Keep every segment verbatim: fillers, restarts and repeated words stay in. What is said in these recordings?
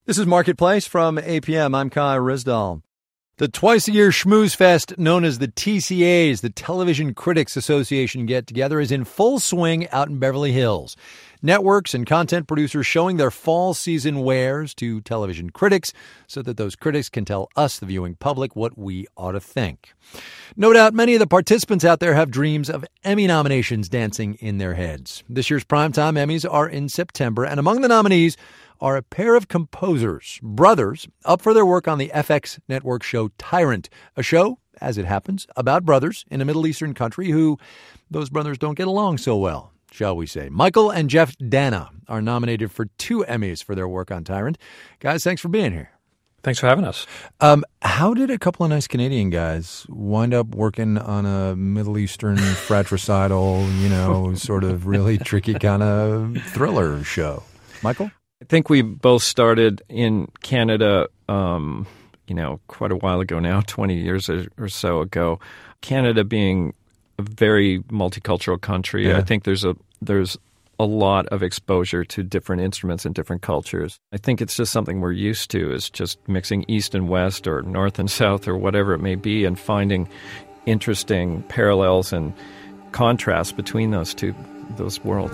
This is Marketplace from A P M. I'm Kai Risdall. The twice-a-year schmooze fest known as the T C A's, the Television Critics Association get-together, is in full swing out in Beverly Hills. Networks and content producers showing their fall season wares to television critics so that those critics can tell us, the viewing public, what we ought to think. No doubt many of the participants out there have dreams of Emmy nominations dancing in their heads. This year's Primetime Emmys are in September, and among the nominees are a pair of composers, brothers, up for their work on the F X network show Tyrant, a show, as it happens, about brothers in a Middle Eastern country who those brothers don't get along so well, shall we say. Michael and Jeff Dana are nominated for two Emmys for their work on Tyrant. Guys, thanks for being here. Thanks for having us. Um, how did a couple of nice Canadian guys wind up working on a Middle Eastern fratricidal, you know, sort of really tricky kind of thriller show? Michael? I think we both started in Canada, um, you know, quite a while ago now, twenty years or so ago. Canada being a very multicultural country, yeah. I think there's a there's a lot of exposure to different instruments and different cultures. I think it's just something we're used to, is just mixing East and West or North and South or whatever it may be, and finding interesting parallels and contrasts between those two those worlds.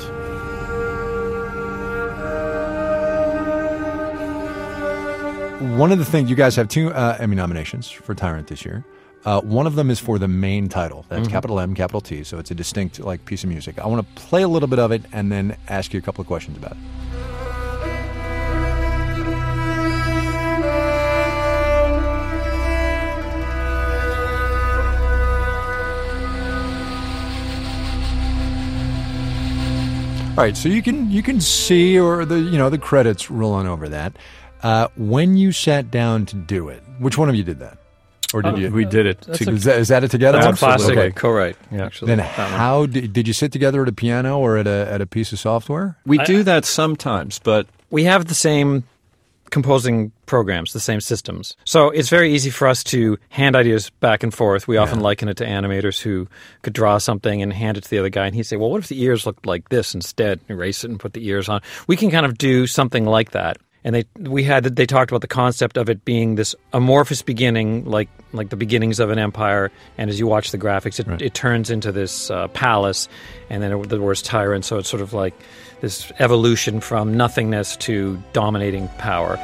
One of the things, you guys have two uh, Emmy nominations for Tyrant this year. Uh, one of them is for the main title. That's mm-hmm. capital M, capital T, so it's a distinct like piece of music. I want to play a little bit of it and then ask you a couple of questions about it. All right, so you can you can see or the you know the credits rolling over that. Uh, when you sat down to do it, which one of you did that? Or did oh, you? We did it. To, is, that, is that it together? That's a classic. Okay. Co-write. Yeah, actually. Then how did, did you sit together at a piano or at a at a piece of software? We I, do that sometimes, but we have the same composing programs, the same systems. So it's very easy for us to hand ideas back and forth. We often yeah. liken it to animators who could draw something and hand it to the other guy, and he'd say, well, what if the ears looked like this instead? Erase it and put the ears on. We can kind of do something like that. And they we had they talked about the concept of it being this amorphous beginning, like like the beginnings of an empire. And as you watch the graphics, it, right. it turns into this uh, palace, and then it, the word's tyrant. So it's sort of like this evolution from nothingness to dominating power.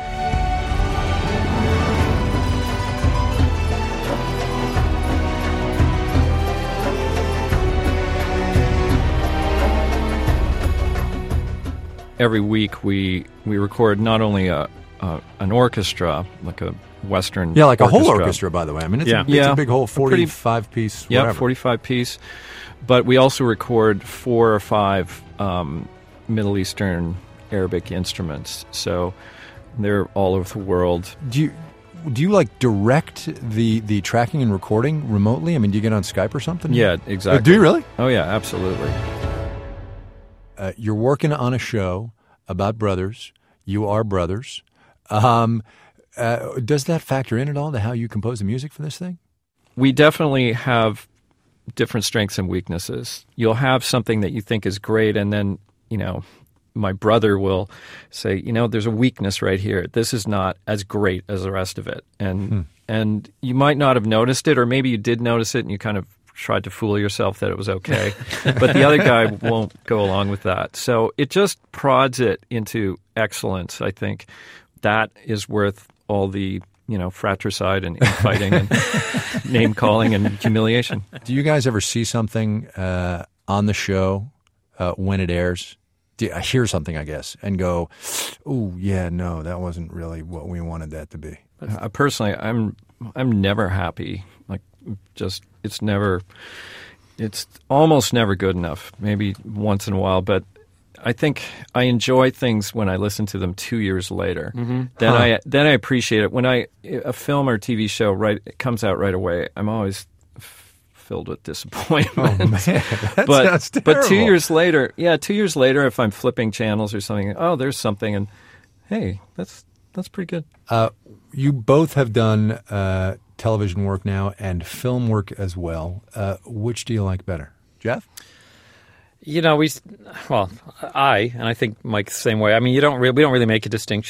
Every week we we record not only a, a an orchestra, like a Western yeah, like orchestra. a whole orchestra, by the way. I mean, it's, yeah. a, it's yeah. a big whole forty-five piece. Yeah, whatever. forty-five piece. But we also record four or five um, Middle Eastern Arabic instruments, so they're all over the world. Do you do you like direct the the tracking and recording remotely? I mean, do you get on Skype or something? Yeah, exactly. Uh, do you really? Oh yeah, absolutely. Uh, you're working on a show about brothers. You are brothers. Um, uh, does that factor in at all to how you compose the music for this thing? We definitely have different strengths and weaknesses. You'll have something that you think is great, and then, you know, my brother will say, you know, there's a weakness right here. This is not as great as the rest of it. And hmm. and you might not have noticed it, or maybe you did notice it and you kind of tried to fool yourself that it was okay. But the other guy won't go along with that. So it just prods it into excellence, I think. That is worth all the, you know, fratricide and infighting and name-calling and humiliation. Do you guys ever see something uh, on the show uh, when it airs? Do you, I hear something, I guess, and go, oh, yeah, no, that wasn't really what we wanted that to be. Uh, personally, I'm I'm never happy. Like, just, it's never, it's almost never good enough, maybe once in a while, but I think I enjoy things when I listen to them two years later. Mm-hmm. Then huh. I then I appreciate it. When I a film or T V show right it comes out right away, I'm always f- filled with disappointment. Oh man, that but sounds terrible. But two years later, yeah, two years later, if I'm flipping channels or something, oh, there's something, and hey, that's that's pretty good. Uh, you both have done uh, television work now and film work as well. Uh, which do you like better, Jeff? You know, we, well, I, and I think Mike the same way. I mean, you don't really, we don't really make a distinction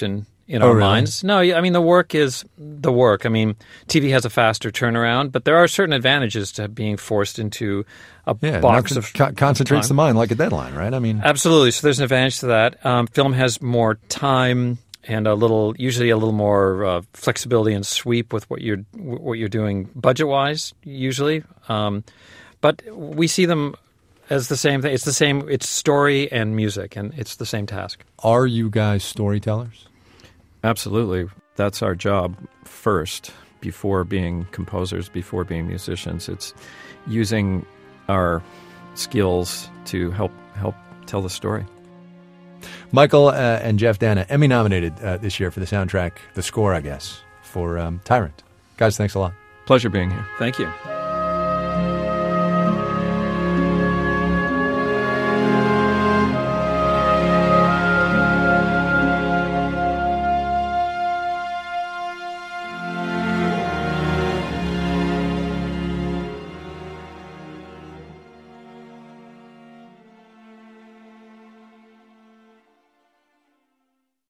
in Oh, our really? minds. No, I mean, the work is the work. I mean, T V has a faster turnaround, but there are certain advantages to being forced into a Yeah, box nothing of co- concentrates time. the mind like a deadline, right? I mean, Absolutely. So there's an advantage to that. Um, film has more time and a little, usually a little more uh, flexibility and sweep with what you're what you're doing budget wise. Usually, um, but we see them as the same thing. It's the same. It's story and music, and it's the same task. are you guys storytellers? Absolutely. That's our job first, before being composers, before being musicians. It's using our skills to help help tell the story. Michael uh, and Jeff Dana, Emmy nominated uh, this year for the soundtrack, the score, I guess, for um, Tyrant. Guys, thanks a lot. Pleasure being here. Thank you.